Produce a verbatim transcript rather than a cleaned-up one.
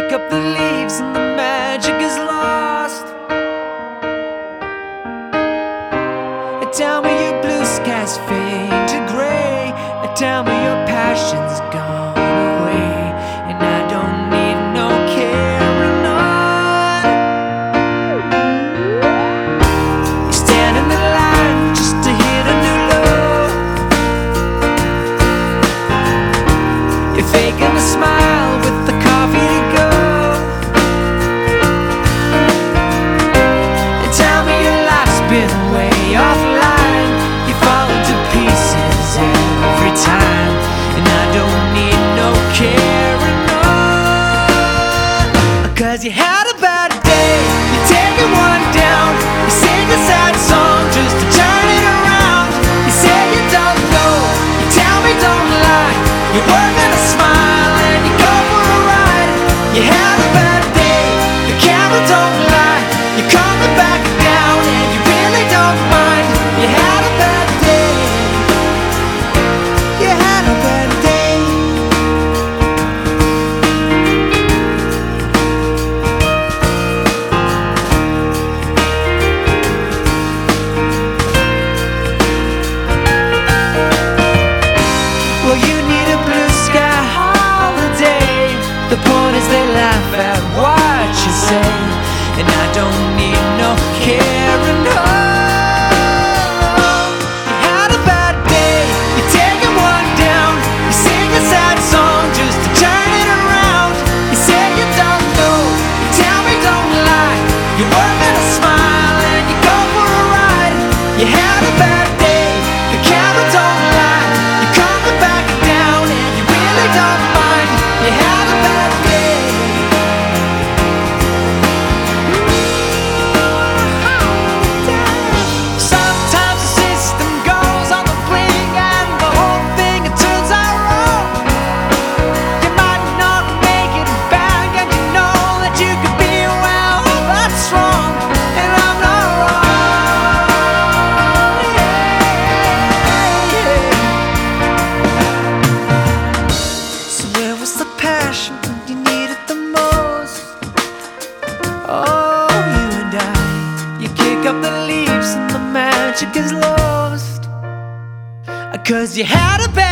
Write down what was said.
kick up the leaves and the magic is lost. Tell me your blue skies fade to gray. Tell me your passion's gone away, and I don't need no carrying on. You stand in the line just to hit a new low. You're faking a smile with the coffee to go. And tell me your life's been way offline. You fall into pieces every time, and I don't need no carrying on. Cause you had a bad day, you're taking one down. You sing a sad song just to turn it around. You say you don't know, you tell me don't lie. You're working a smile and you go for a ride. You had a bad day, the camera don't lie. You're coming back down and you really don't mind. You had a bad day, you had a bad day. Well, you need a blue sky holiday. The point is they laugh at what you say, and I don't need no carrying on. You had a bad day, you're taking one down. You sing a sad song just to turn it around. You say you don't know, you tell me don't lie. You're working a smile and you go for a ride. You had a bad day, the camera don't lie. You're coming back down and you really don't mind. You had a bad day. Sometimes the system goes on the blink and the whole thing it turns out wrong. You might not make it back and you know that you could be well, that's wrong, and I'm not wrong. Yeah, yeah. So where was the passion when you needed the most? Oh, you and I, you kick up the leaves and the magic is lost. Cause you had a bad